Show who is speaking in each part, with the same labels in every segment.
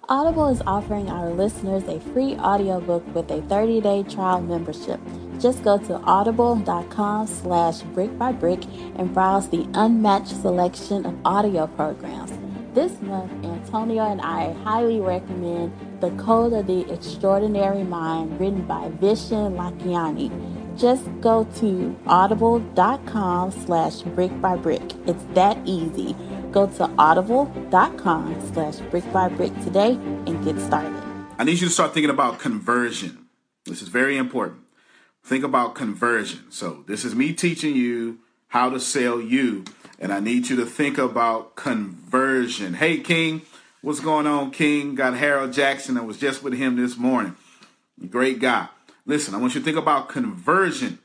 Speaker 1: Audible is offering our listeners a free audiobook with a 30-day trial membership. Just go to audible.com/brick by brick and browse the unmatched selection of audio programs. This month, Antonio and I highly recommend The Code of the Extraordinary Mind, written by Vishen Lakhiani. Just go to audible.com/brick by brick. It's that easy. Go to audible.com/brick by brick today and get started.
Speaker 2: I need you to start thinking about conversion. This is very important. Think about conversion. So this is me teaching you how to sell you, and I need you to think about conversion. Hey, King, what's going on, King? Got Harold Jackson. I was just with him this morning. Great guy. Listen, I want you to think about conversion.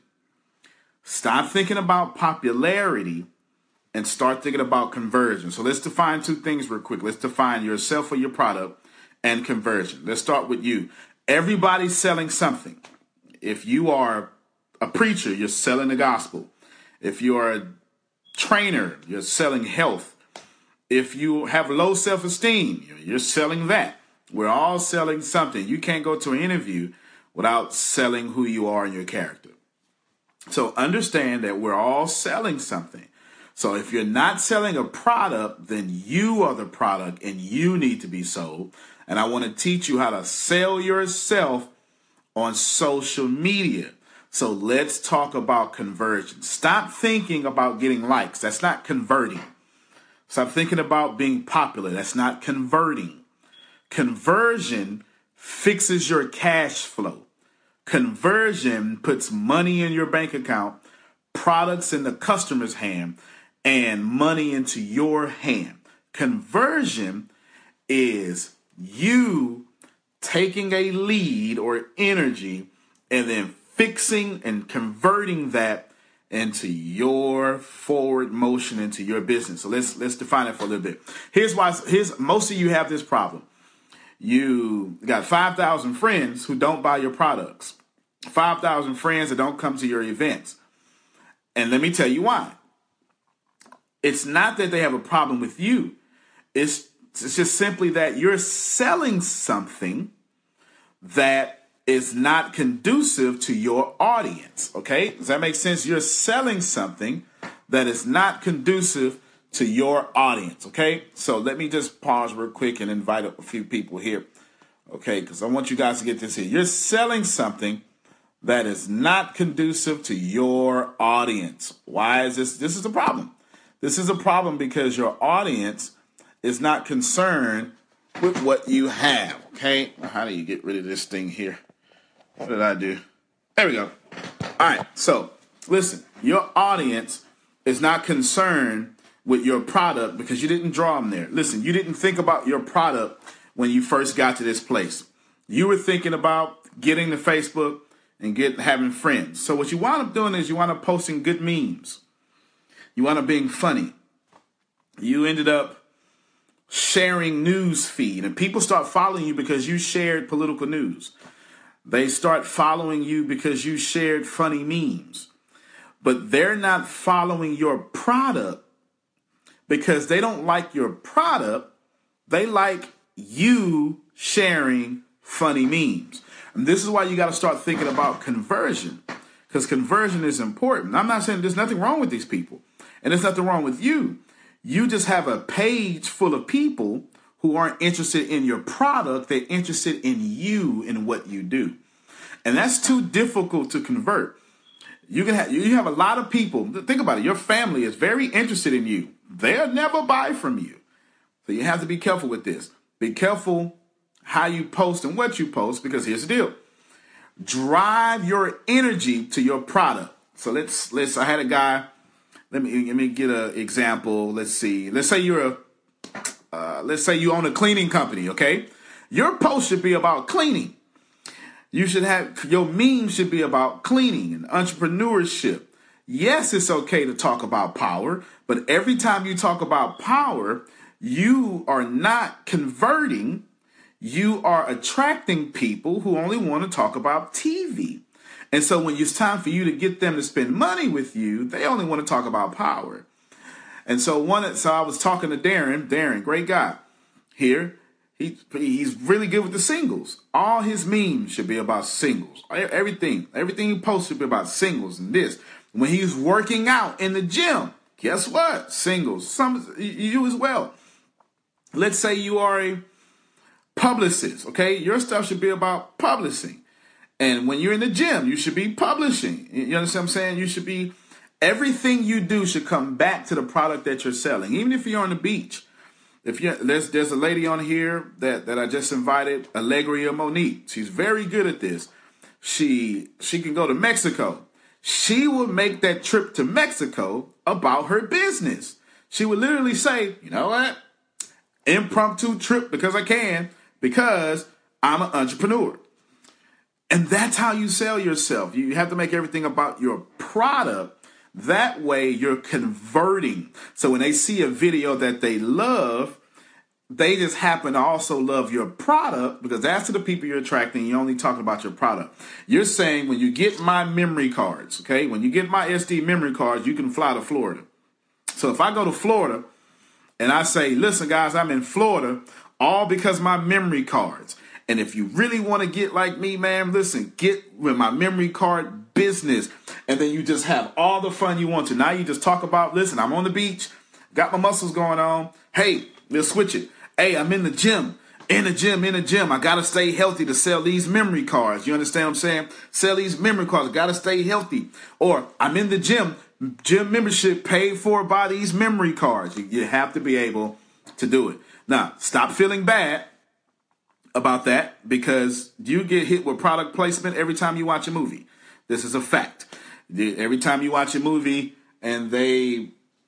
Speaker 2: Stop thinking about popularity and start thinking about conversion. So let's define two things real quick. Let's define yourself or your product and conversion. Let's start with you. Everybody's selling something. If you are a preacher, you're selling the gospel. If you are a trainer, you're selling health. If you have low self-esteem, you're selling that. We're all selling something. You can't go to an interview without selling who you are and your character. So understand that we're all selling something. So if you're not selling a product, then you are the product and you need to be sold. And I want to teach you how to sell yourself on social media. So let's talk about conversion. Stop thinking about getting likes. That's not converting. Stop thinking about being popular. That's not converting. Conversion fixes your cash flow. Conversion puts money in your bank account, products in the customer's hand, and money into your hand. Conversion is you taking a lead or energy and then fixing and converting that into your forward motion into your business. So let's define it for a little bit. Here's most of you have this problem. You got 5,000 friends who don't buy your products. 5,000 friends that don't come to your events. And let me tell you why. It's not that they have a problem with you. It's just simply that you're selling something that is not conducive to your audience. Okay? Does that make sense? You're selling something that is not conducive to your audience. Okay? So let me just pause real quick and invite a few people here. Okay? Because I want you guys to get this here. You're selling something that is not conducive to your audience. Why is this? This is a problem. This is a problem because your audience is not concerned with what you have. Okay? How do you get rid of this thing here? What did I do? There we go. All right. So listen, your audience is not concerned with your product because you didn't draw them there. Listen, you didn't think about your product when you first got to this place. You were thinking about getting to Facebook and having friends. So what you wind up doing is you wind up posting good memes. You wind up being funny. You ended up sharing news feed, and people start following you because you shared political news. They start following you because you shared funny memes. But they're not following your product because they don't like your product. They like you sharing funny memes. And this is why you got to start thinking about conversion, because conversion is important. I'm not saying there's nothing wrong with these people, and there's nothing wrong with you. You just have a page full of people who aren't interested in your product. They're interested in you and what you do. And that's too difficult to convert. You have a lot of people. Think about it. Your family is very interested in you. They'll never buy from you. So you have to be careful with this. Be careful how you post and what you post, because here's the deal. Drive your energy to your product. So I had a guy. Let me get an example. Let's see. Let's say you own a cleaning company. Okay, your post should be about cleaning. Your meme should be about cleaning and entrepreneurship. Yes, it's okay to talk about power, but every time you talk about power, you are not converting. You are attracting people who only want to talk about TV. And so when it's time for you to get them to spend money with you, they only want to talk about power. And so I was talking to Darren, great guy here. He's really good with the singles. All his memes should be about singles. Everything he posts should be about singles and this. When he's working out in the gym, guess what? Singles. Some you as well. Let's say you are a publicist, okay? Your stuff should be about publishing. And when you're in the gym, you should be publishing. You understand what I'm saying? You should be, everything you do should come back to the product that you're selling. Even if you're on the beach. There's a lady on here that I just invited, Allegria Monique. She's very good at this. She can go to Mexico. She will make that trip to Mexico about her business. She would literally say, you know what? Impromptu trip because I'm an entrepreneur. And that's how you sell yourself. You have to make everything about your product. That way you're converting. So when they see a video that they love, they just happen to also love your product because that's the people you're attracting. You're only talking about your product. You're saying when you get my memory cards, okay, when you get my SD memory cards, you can fly to Florida. So if I go to Florida and I say, listen, guys, I'm in Florida, all because of my memory cards. And if you really want to get like me, man, listen, get with my memory card business. And then you just have all the fun you want to. Now you just talk about, listen, I'm on the beach, got my muscles going on. Hey, let's switch it. Hey, I'm in the gym. In the gym. I got to stay healthy to sell these memory cards. You understand what I'm saying? Sell these memory cards. Got to stay healthy. Or I'm in the gym membership paid for by these memory cards. You have to be able to do it. Now, stop feeling bad about that because you get hit with product placement every time you watch a movie. This is a fact. Every time you watch a movie and they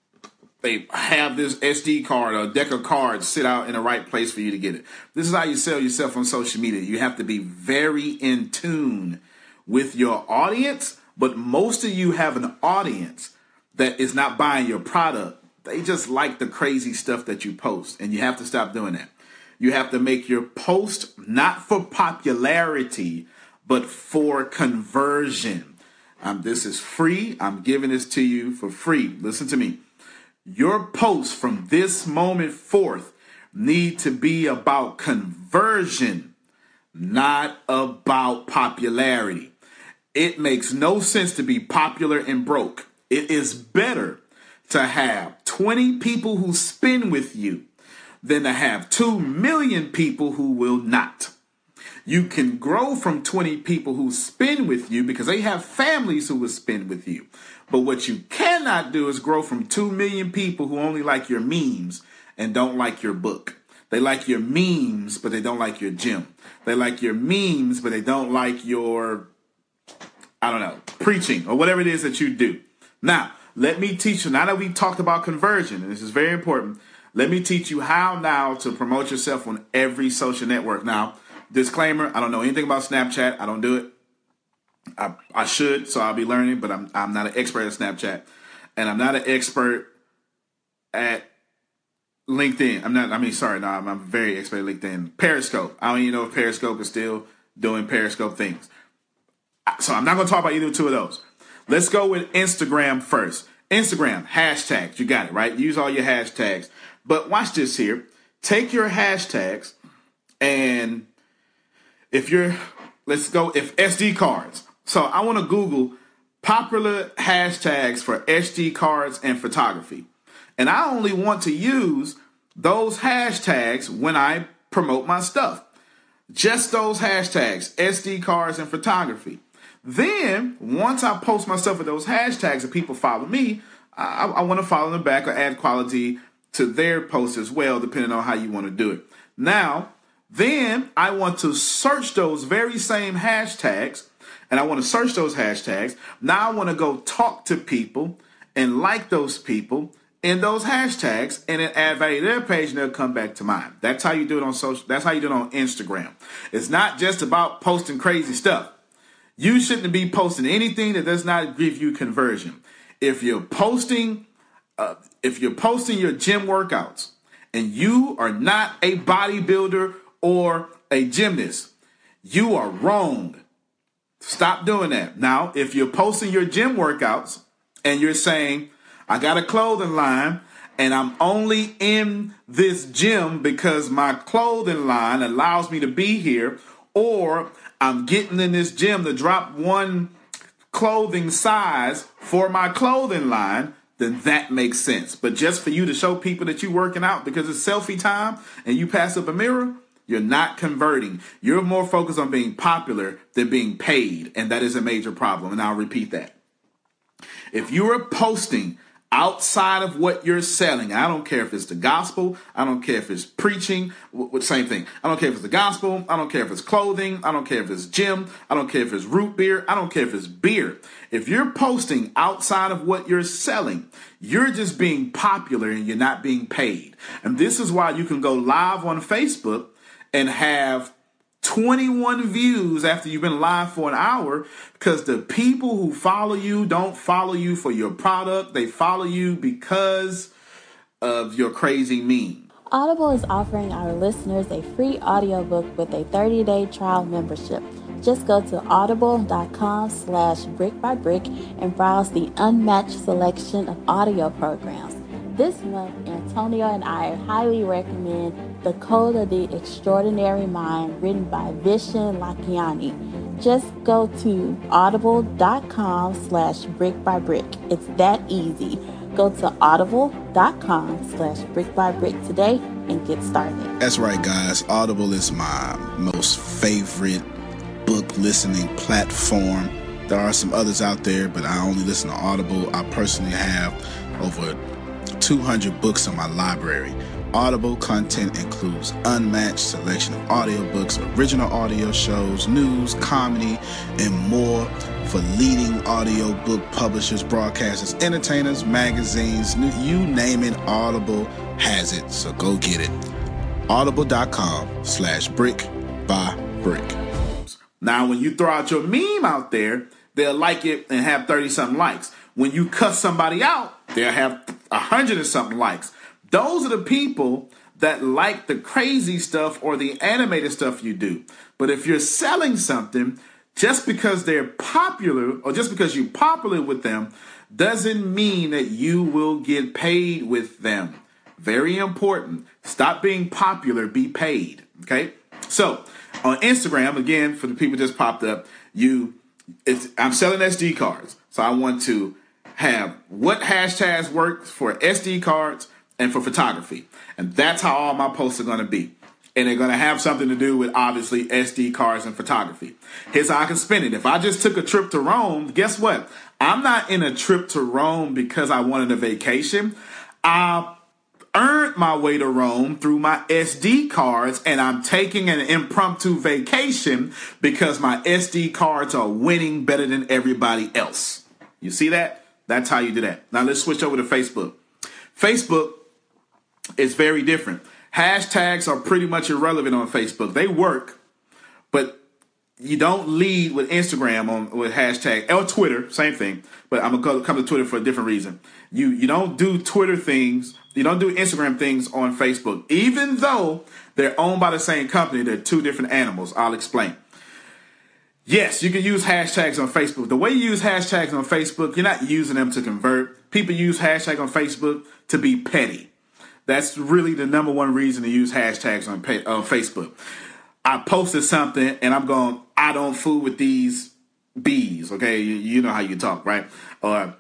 Speaker 2: have this SD card or deck of cards sit out in the right place for you to get it. This is how you sell yourself on social media. You have to be very in tune with your audience, but most of you have an audience that is not buying your product. They just like the crazy stuff that you post, and you have to stop doing that. You have to make your post not for popularity, but for conversion. This is free. I'm giving this to you for free. Listen to me. Your posts from this moment forth need to be about conversion, not about popularity. It makes no sense to be popular and broke. It is better to have 20 people who spend with you than to have 2 million people who will not. You can grow from 20 people who spend with you because they have families who will spend with you. But what you cannot do is grow from 2 million people who only like your memes and don't like your book. They like your memes, but they don't like your gym. They like your memes, but they don't like your, preaching or whatever it is that you do. Now, let me teach you, now that we talked about conversion, and this is very important, let me teach you how now to promote yourself on every social network. Now, disclaimer, I don't know anything about Snapchat. I don't do it. I should, so I'll be learning, but I'm not an expert at Snapchat. And I'm not an expert at LinkedIn. I'm very expert at LinkedIn. Periscope. I don't even know if Periscope is still doing Periscope things. So I'm not going to talk about either two of those. Let's go with Instagram first. Instagram, hashtags. You got it, right? Use all your hashtags. But watch this here. Take your hashtags and if SD cards. So I want to Google popular hashtags for SD cards and photography. And I only want to use those hashtags when I promote my stuff. Just those hashtags, SD cards and photography. Then, once I post my stuff with those hashtags and people follow me, I want to follow them back or add quality to their posts as well, depending on how you want to do it. Now, then I want to search those very same hashtags, and I want to search those hashtags. Now I want to go talk to people and like those people in those hashtags, and then add value to their page, and they'll come back to mine. That's how you do it on social. That's how you do it on Instagram. It's not just about posting crazy stuff. You shouldn't be posting anything that does not give you conversion. If you're posting your gym workouts and you are not a bodybuilder or a gymnast, you are wrong. Stop doing that. Now, if you're posting your gym workouts and you're saying, I got a clothing line and I'm only in this gym because my clothing line allows me to be here, or I'm getting in this gym to drop one clothing size for my clothing line, then that makes sense. But just for you to show people that you're working out because it's selfie time and you pass up a mirror, you're not converting. You're more focused on being popular than being paid, and that is a major problem. And I'll repeat that. If you are posting outside of what you're selling, I don't care if it's the gospel, I don't care if it's preaching, same thing. I don't care if it's the gospel, I don't care if it's clothing, I don't care if it's gym, I don't care if it's root beer, I don't care if it's beer. If you're posting outside of what you're selling, you're just being popular and you're not being paid. And this is why you can go live on Facebook and have 21 views after you've been live for an hour, because the people who follow you don't follow you for your product. They follow you because of your crazy meme.
Speaker 1: Audible is offering our listeners a free audiobook with a 30-day trial membership. Just go to audible.com/brickbybrick and browse the unmatched selection of audio programs. This month, Antonio and I highly recommend The Code of the Extraordinary Mind, written by Vishen Lakhiani. Just go to audible.com/brickbybrick. It's that easy. Go to audible.com/brickbybrick today and get started.
Speaker 3: That's right, guys. Audible is my most favorite book listening platform. There are some others out there, but I only listen to Audible. I personally have over 200 books in my library. Audible content includes unmatched selection of audiobooks, original audio shows, news, comedy, and more for leading audiobook publishers, broadcasters, entertainers, magazines, you name it, Audible has it. So go get it. Audible.com/brick-by-brick.
Speaker 2: Now, when you throw out your meme out there, they'll like it and have 30-something likes. When you cuss somebody out, they'll have 100 and something likes. Those are the people that like the crazy stuff or the animated stuff you do. But if you're selling something, just because they're popular or just because you're popular with them doesn't mean that you will get paid with them. Very important. Stop being popular, be paid. Okay? So on Instagram, again, for the people just popped up, I'm selling SD cards. So I want to have what hashtags work for SD cards and for photography. And that's how all my posts are going to be. And they're going to have something to do with, obviously, SD cards and photography. Here's how I can spend it. If I just took a trip to Rome, guess what? I'm not in a trip to Rome because I wanted a vacation. I earned my way to Rome through my SD cards, and I'm taking an impromptu vacation because my SD cards are winning better than everybody else. You see that? That's how you do that. Now let's switch over to Facebook. Facebook is very different. Hashtags are pretty much irrelevant on Facebook. They work, but you don't lead with Instagram with hashtag or Twitter, same thing. But I'm gonna come to Twitter for a different reason. You don't do Twitter things. You don't do Instagram things on Facebook, even though they're owned by the same company. They're two different animals. I'll explain. Yes, you can use hashtags on Facebook. The way you use hashtags on Facebook, you're not using them to convert. People use hashtags on Facebook to be petty. That's really the number one reason to use hashtags on Facebook. I posted something and I'm going, I don't fool with these bees. Okay, you know how you talk, right? Or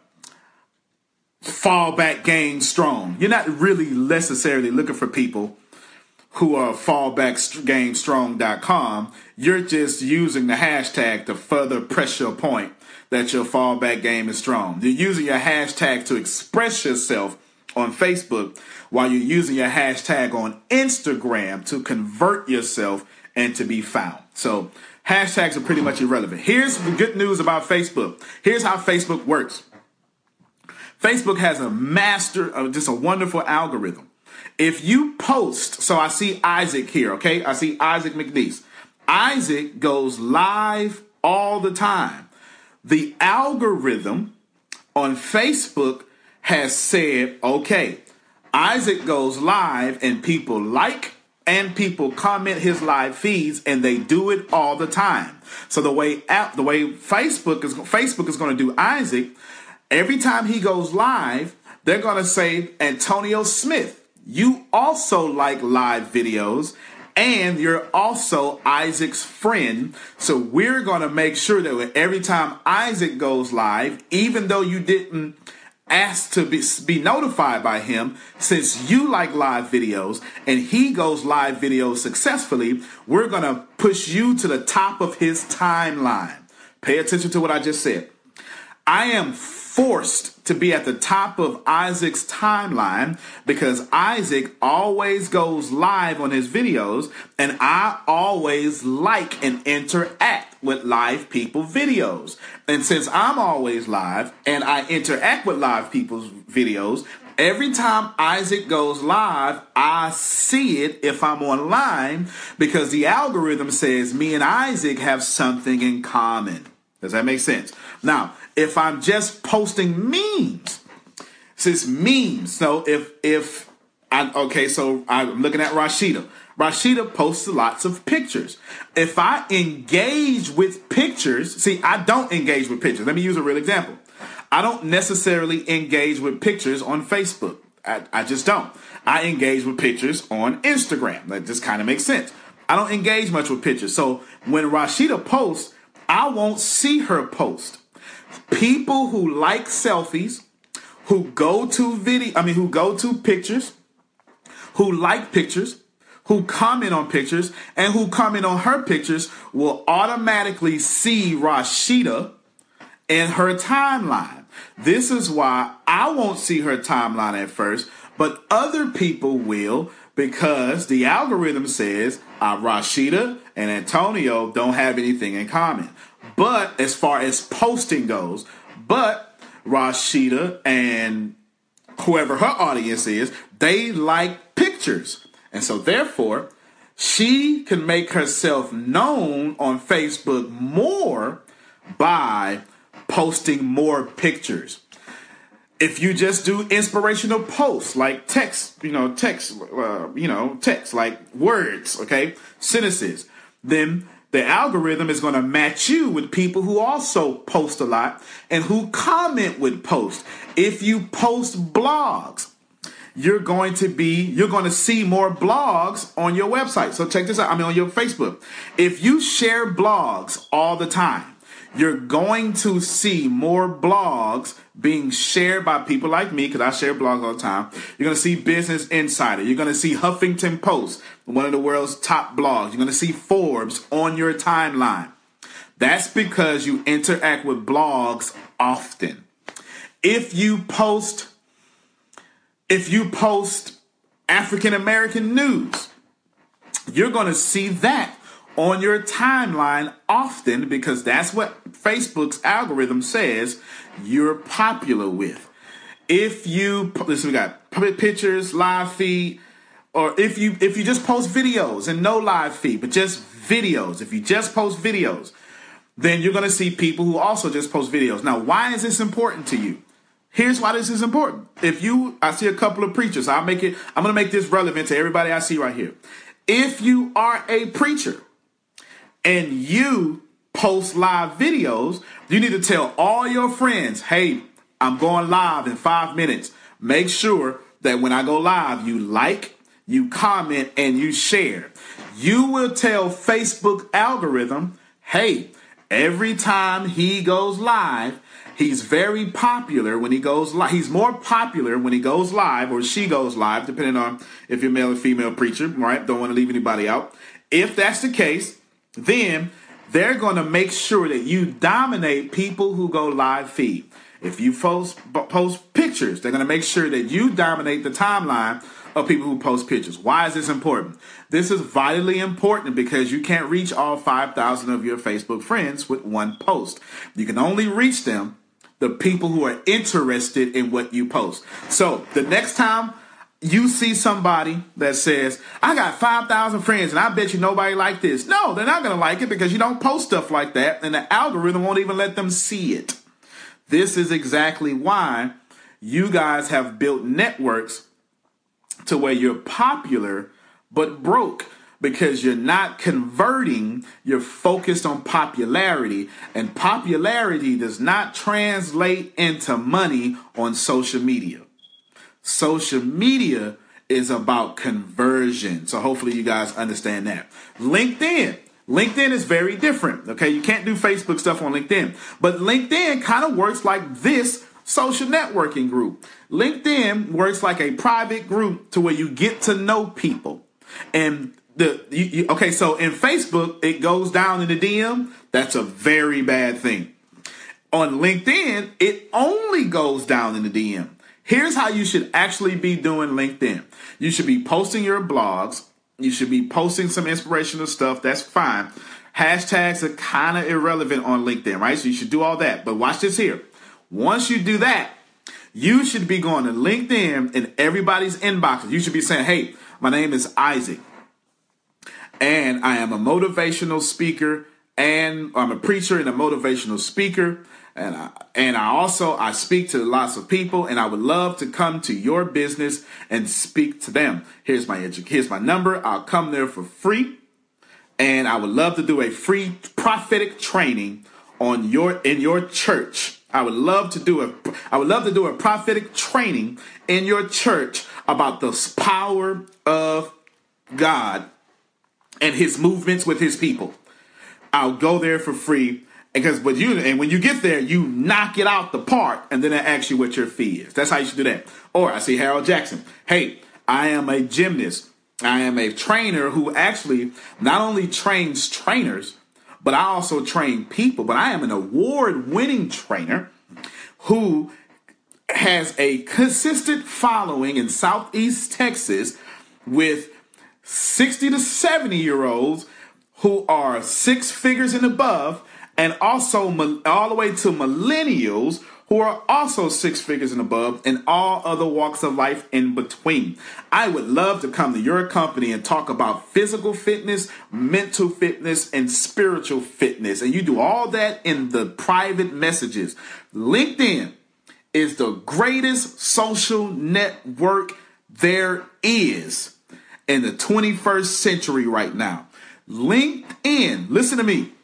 Speaker 2: fallback game strong. You're not really necessarily looking for people who are fallbackgamestrong.com. You're just using the hashtag to further press your point that your fallback game is strong. You're using your hashtag to express yourself on Facebook while you're using your hashtag on Instagram to convert yourself and to be found. So hashtags are pretty much irrelevant. Here's the good news about Facebook. Here's how Facebook works. Facebook has just a wonderful algorithm. If you post, so I see Isaac here, okay? I see Isaac McNeese. Isaac goes live all the time. The algorithm on Facebook has said, okay, Isaac goes live and people like and people comment his live feeds, and they do it all the time. So the way Facebook is going to do Isaac, every time he goes live, They're going to say, Antonio Smith, you also like live videos, and you're also Isaac's friend. So we're going to make sure that every time Isaac goes live, even though you didn't ask to be notified by him, since you like live videos and he goes live videos successfully, we're going to push you to the top of his timeline. Pay attention to what I just said. I am forced to be at the top of Isaac's timeline because Isaac always goes live on his videos, and I always like and interact with live people videos. And since I'm always live and I interact with live people's videos, every time Isaac goes live, I see it if I'm online because the algorithm says me and Isaac have something in common. Does that make sense? Now, if I'm just posting memes, since memes, so so I'm looking at Rashida. Rashida posts lots of pictures. If I engage with pictures, see, I don't engage with pictures. Let me use a real example. I don't necessarily engage with pictures on Facebook. I just don't. I engage with pictures on Instagram. That just kind of makes sense. I don't engage much with pictures. So when Rashida posts, I won't see her post. People who like selfies, who go to pictures, who like pictures, who comment on pictures, and who comment on her pictures will automatically see Rashida in her timeline. This is why I won't see her timeline at first, but other people will, because the algorithm says Rashida and Antonio don't have anything in common. But as far as posting goes, but Rashida and whoever her audience is, they like pictures. And so therefore, she can make herself known on Facebook more by posting more pictures. If you just do inspirational posts like text like words, okay, sentences, then the algorithm is going to match you with people who also post a lot and who comment with posts. If you post blogs, you're going to see more blogs on your website. So check this out. On your Facebook. If you share blogs all the time, you're going to see more blogs being shared by people like me, because I share blogs all the time. You're going to see Business Insider. You're going to see Huffington Post, one of the world's top blogs. You're going to see Forbes on your timeline. That's because you interact with blogs often. If you post African American news, you're going to see that on your timeline often, because that's what Facebook's algorithm says you're popular with. If you listen, we got pictures, live feed, or if you just post videos and no live feed, but just videos. If you just post videos, then you're going to see people who also just post videos. Now, why is this important to you? Here's why this is important. I see a couple of preachers. I'm going to make this relevant to everybody I see right here. If you are a preacher and you post live videos, you need to tell all your friends, hey, I'm going live in 5 minutes. Make sure that when I go live, you like, you comment, and you share. You will tell Facebook algorithm, hey, every time he goes live, he's very popular when he goes live. He's more popular when he goes live, or she goes live, depending on if you're male or female preacher, right? Don't want to leave anybody out. If that's the case, then they're going to make sure that you dominate people who go live feed. If you post pictures, they're going to make sure that you dominate the timeline of people who post pictures. Why is this important? This is vitally important because you can't reach all 5,000 of your Facebook friends with one post. You can only reach them, the people who are interested in what you post. So the next time you see somebody that says, I got 5,000 friends and I bet you nobody like this. No, they're not going to like it because you don't post stuff like that, and the algorithm won't even let them see it. This is exactly why you guys have built networks to where you're popular but broke, because you're not converting, you're focused on popularity, and popularity does not translate into money on social media. Social media is about conversion. So hopefully you guys understand that. LinkedIn is very different. Okay, you can't do Facebook stuff on LinkedIn, but LinkedIn kind of works like this social networking group. LinkedIn works like a private group to where you get to know people. And okay, so in Facebook, it goes down in the DM. That's a very bad thing. On LinkedIn, it only goes down in the DM. Here's how you should actually be doing LinkedIn. You should be posting your blogs. You should be posting some inspirational stuff. That's fine. Hashtags are kind of irrelevant on LinkedIn, right? So you should do all that. But watch this here. Once you do that, you should be going to LinkedIn in everybody's inboxes. You should be saying, hey, my name is Isaac, and I am a motivational speaker, and I'm a preacher and a motivational speaker. And I speak to lots of people, and I would love to come to your business and speak to them. Here's my number. I'll come there for free, and I would love to do a free prophetic training in your church. I would love to do a prophetic training in your church about the power of God and his movements with his people. I'll go there for free. And when you get there, you knock it out the park, and then I ask you what your fee is. That's how you should do that. Or I see Harold Jackson. Hey, I am a gymnast. I am a trainer who actually not only trains trainers, but I also train people. But I am an award-winning trainer who has a consistent following in Southeast Texas with 60 to 70-year-olds who are six figures and above, and also all the way to millennials who are also six figures and above, and all other walks of life in between. I would love to come to your company and talk about physical fitness, mental fitness, and spiritual fitness. And you do all that in the private messages. LinkedIn is the greatest social network there is in the 21st century right now. LinkedIn, listen to me.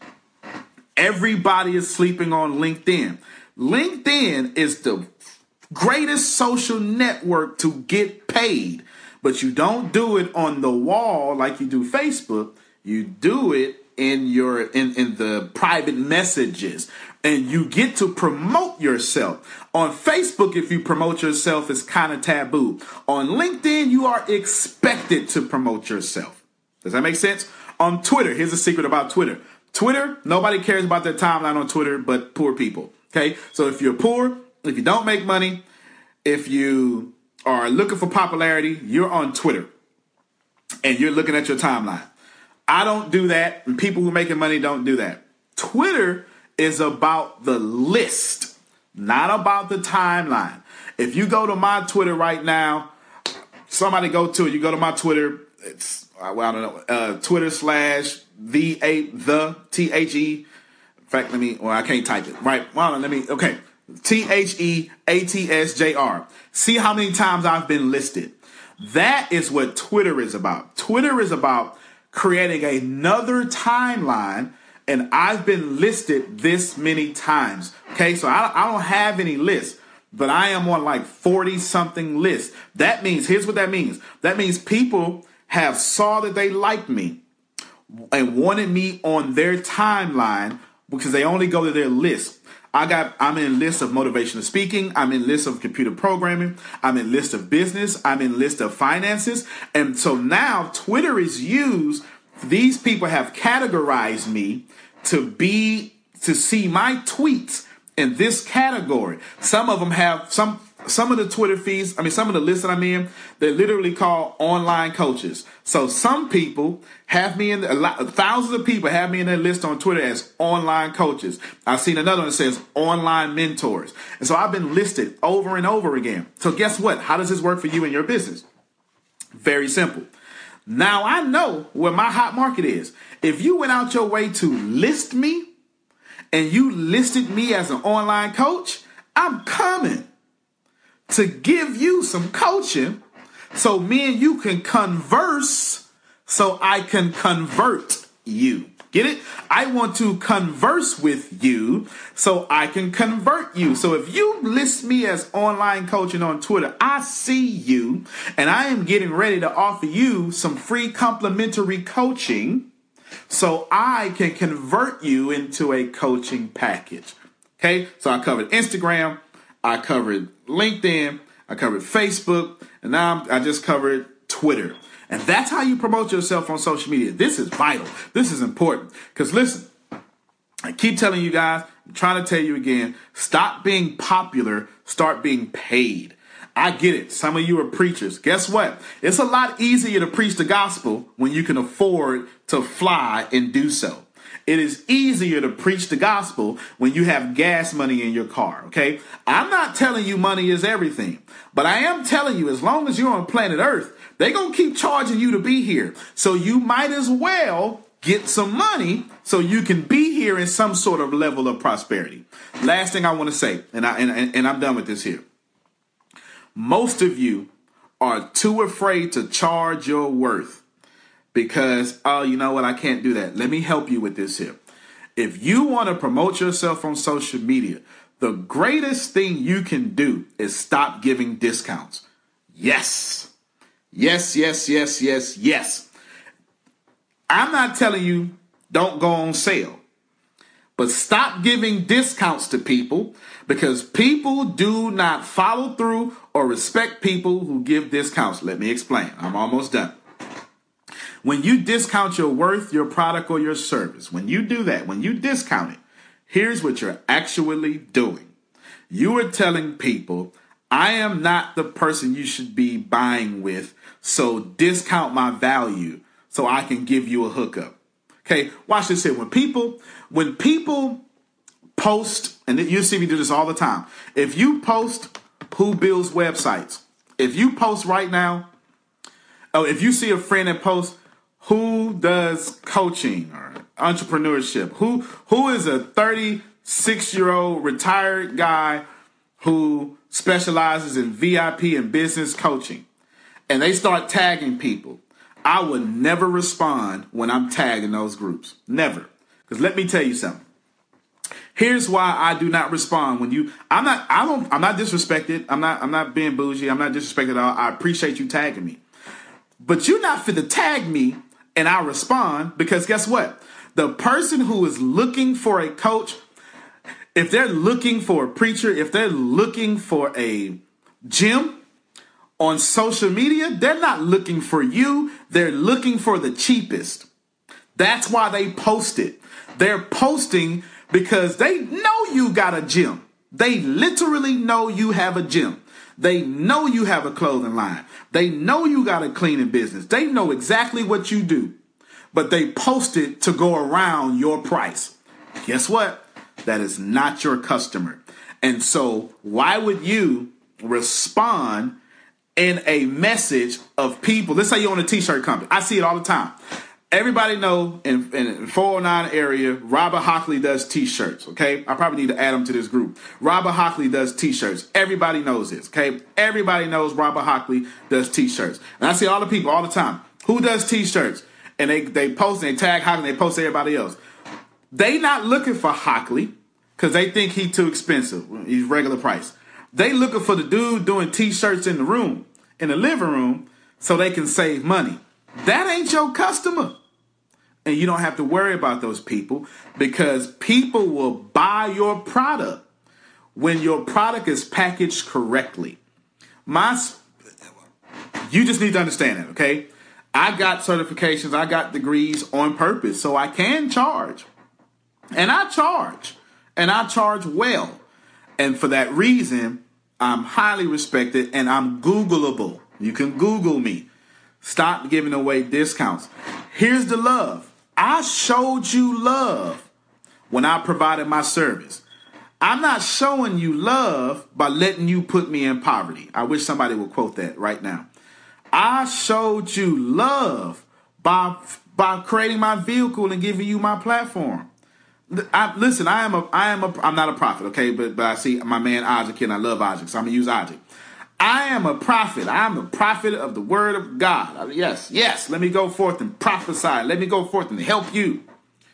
Speaker 2: Everybody is sleeping on LinkedIn. LinkedIn is the greatest social network to get paid, but you don't do it on the wall like you do Facebook. You do it in the private messages, and you get to promote yourself. On Facebook, if you promote yourself, it's kind of taboo. On LinkedIn, you are expected to promote yourself. Does that make sense? On Twitter, here's a secret about Twitter. Twitter, nobody cares about their timeline on Twitter but poor people. Okay, so if you're poor, if you don't make money, if you are looking for popularity, you're on Twitter and you're looking at your timeline. I don't do that, and people who are making money don't do that. Twitter is about the list, not about the timeline. If you go to my Twitter right now, somebody go to it. You go to my Twitter. It's I don't know. Twitter / the THE. In fact, I can't type it. Right. Okay. THEATSJR. See how many times I've been listed. That is what Twitter is about. Twitter is about creating another timeline, and I've been listed this many times. Okay. So I don't have any lists, but I am on like 40 something lists. That means, here's what that means. That means people have saw that they liked me and wanted me on their timeline because they only go to their list. I'm in lists of motivational speaking. I'm in lists of computer programming. I'm in list of business. I'm in list of finances. And so now Twitter is used. These people have categorized me to see my tweets in this category. Some of them have some of the Twitter feeds. Some of the lists that I'm in, they're literally called online coaches. So some people have me thousands of people have me in their list on Twitter as online coaches. I've seen another one that says online mentors. And so I've been listed over and over again. So guess what? How does this work for you in your business? Very simple. Now I know where my hot market is. If you went out your way to list me and you listed me as an online coach, I'm coming to give you some coaching so me and you can converse so I can convert you. Get it? I want to converse with you so I can convert you. So if you list me as online coaching on Twitter, I see you and I am getting ready to offer you some free complimentary coaching so I can convert you into a coaching package. Okay, so I covered Instagram, I covered LinkedIn, I covered Facebook, and now I just covered Twitter. And that's how you promote yourself on social media. This is vital. This is important. Because listen, I keep telling you guys, I'm trying to tell you again, stop being popular, start being paid. I get it. Some of you are preachers. Guess what? It's a lot easier to preach the gospel when you can afford to fly and do so. It is easier to preach the gospel when you have gas money in your car, okay? I'm not telling you money is everything, but I am telling you as long as you're on planet Earth, they're going to keep charging you to be here. So you might as well get some money so you can be here in some sort of level of prosperity. Last thing I want to say, and I'm done with this here. Most of you are too afraid to charge your worth because, oh, you know what? I can't do that. Let me help you with this here. If you want to promote yourself on social media, the greatest thing you can do is stop giving discounts. Yes. Yes, yes, yes, yes, yes. I'm not telling you don't go on sale, but stop giving discounts to people because people do not follow through or respect people who give discounts. Let me explain. I'm almost done. When you discount your worth, your product, or your service, when you do that, when you discount it, here's what you're actually doing. You are telling people, I am not the person you should be buying with, so discount my value so I can give you a hookup. Okay, watch this here. When people post, and you see me do this all the time. If you post who builds websites, if you post right now, if you see a friend that posts who does coaching or entrepreneurship, who is a 36-year-old retired guy who specializes in VIP and business coaching, and they start tagging people, I would never respond when I'm tagging those groups. Never. Because let me tell you something. Here's why I do not respond when you, I'm not disrespected. I'm not being bougie. I'm not disrespected at all. I appreciate you tagging me. But you're not fit to tag me and I respond because guess what? The person who is looking for a coach, if they're looking for a preacher, if they're looking for a gym on social media, they're not looking for you. They're looking for the cheapest. That's why they post it. They're posting because they know you got a gym. They literally know you have a gym. They know you have a clothing line. They know you got a cleaning business. They know exactly what you do. But they post it to go around your price. Guess what? That is not your customer. And so why would you respond in a message of people? Let's say you own a t-shirt company. I see it all the time. Everybody know in 409 area, Robert Hockley does t-shirts, okay? I probably need to add them to this group. Robert Hockley does t-shirts. Everybody knows this, okay? Everybody knows Robert Hockley does t-shirts. And I see all the people all the time. Who does t-shirts? And they post and they tag Hockley and they post everybody else. They not looking for Hockley because they think he's too expensive. He's regular price. They looking for the dude doing t-shirts in the room, in the living room, so they can save money. That ain't your customer. And you don't have to worry about those people because people will buy your product when your product is packaged correctly. You just need to understand that, okay? I got certifications, I got degrees on purpose, so I can charge. And I charge. And I charge well. And for that reason, I'm highly respected and I'm Googleable. You can Google me. Stop giving away discounts. Here's the love. I showed you love when I provided my service. I'm not showing you love by letting you put me in poverty. I wish somebody would quote that right now. I showed you love by creating my vehicle and giving you my platform. I'm not a prophet, okay? But I see my man Isaac here, and I love Isaac, so I'm going to use Isaac. I am a prophet. I'm a prophet of the word of God. Yes. Let me go forth and prophesy. Let me go forth and help you.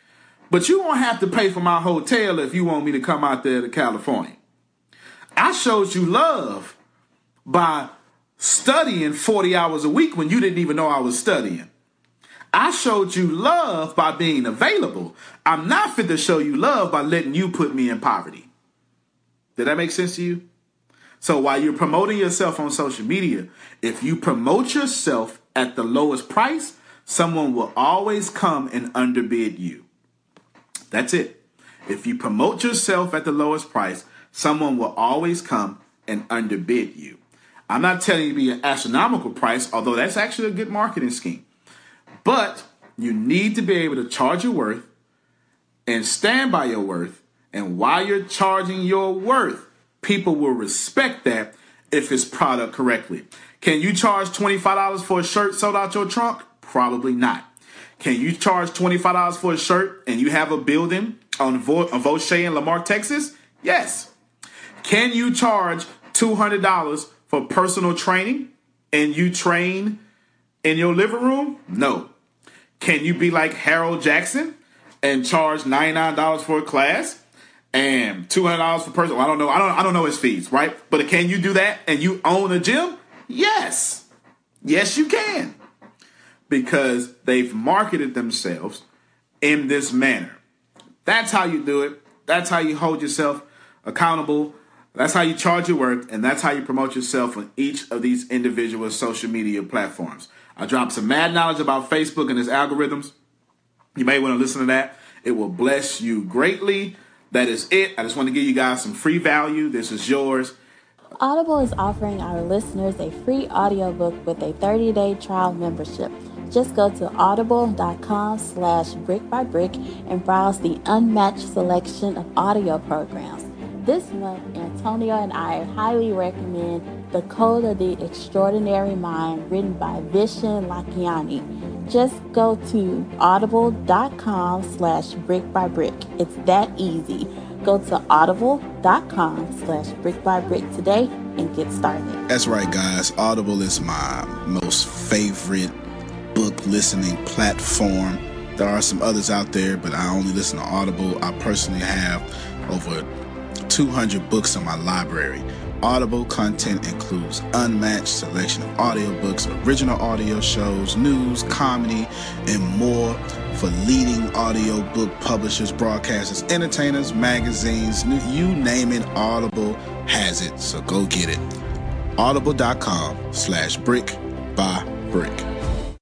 Speaker 2: But you won't have to pay for my hotel if you want me to come out there to California. I showed you love by studying 40 hours a week when you didn't even know I was studying. I showed you love by being available. I'm not fit to show you love by letting you put me in poverty. Did that make sense to you? So while you're promoting yourself on social media, if you promote yourself at the lowest price, someone will always come and underbid you. That's it. If you promote yourself at the lowest price, someone will always come and underbid you. I'm not telling you to be an astronomical price, although that's actually a good marketing scheme. But you need to be able to charge your worth and stand by your worth. And while you're charging your worth, people will respect that if it's product correctly. Can you charge $25 for a shirt sold out your trunk? Probably not. Can you charge $25 for a shirt and you have a building on Vaucher in Lamarck, Texas? Yes. Can you charge $200 for personal training and you train in your living room? No. Can you be like Harold Jackson and charge $99 for a class and $200 for personal? I don't know his fees, right? But can you do that and you own a gym? Yes. Yes, you can. Because they've marketed themselves in this manner. That's how you do it. That's how you hold yourself accountable. That's how you charge your worth. And that's how you promote yourself on each of these individual social media platforms. I dropped some mad knowledge about Facebook and its algorithms. You may want to listen to that. It will bless you greatly. That is it. I just want to give you guys some free value. This is yours.
Speaker 1: Audible is offering our listeners a free audiobook with a 30-day trial membership. Just go to audible.com/brickbybrick and browse the unmatched selection of audio programs. This month, Antonio and I highly recommend The Code of the Extraordinary Mind, written by Vishen Lakhiani. Just go to audible.com/brickbybrick. It's that easy. Go to audible.com/brickbybrick today and get started.
Speaker 3: That's right, guys. Audible is my most favorite book listening platform. There are some others out there, but I only listen to Audible. I personally have over 200 books in my library. Audible content includes unmatched selection of audiobooks, original audio shows, news, comedy, and more for leading audiobook publishers, broadcasters, entertainers, magazines, you name it, Audible has it. So go get it. Audible.com/brick by brick.